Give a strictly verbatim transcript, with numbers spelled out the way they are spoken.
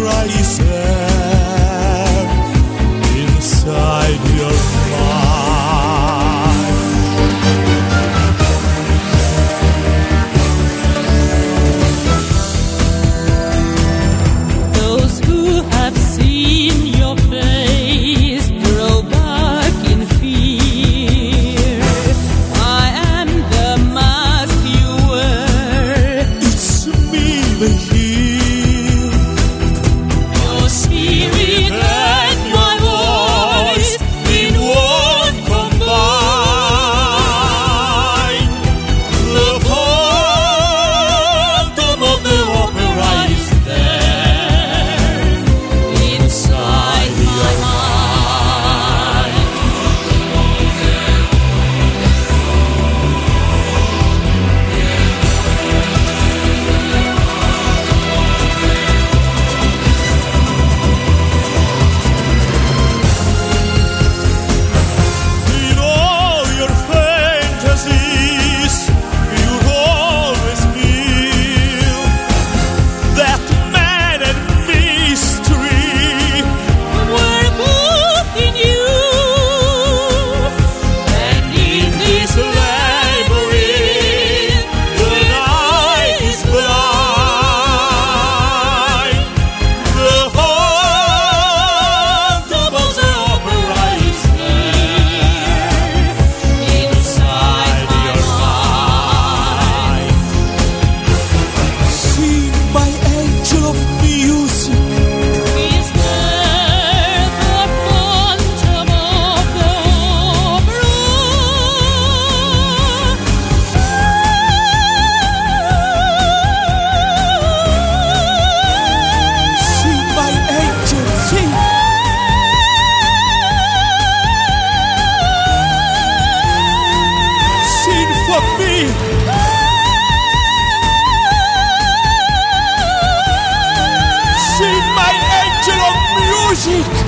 opera yourself inside your mind. Those who have seen your face grow back in fear. I am the mask you wear. It's me they hear. Your spirit and my voice In one combine. The phantom of the opera is there inside my mind. In all your fantasies, you'll always feel that mad and mystery. We're both in you, And in this labyrinth, the night is blind. The phantom of the opera is there inside your mind. Seen by angel of music, Is there the phantom of the opera? seen by angel, sing. Sing for me. Sing my angel of music.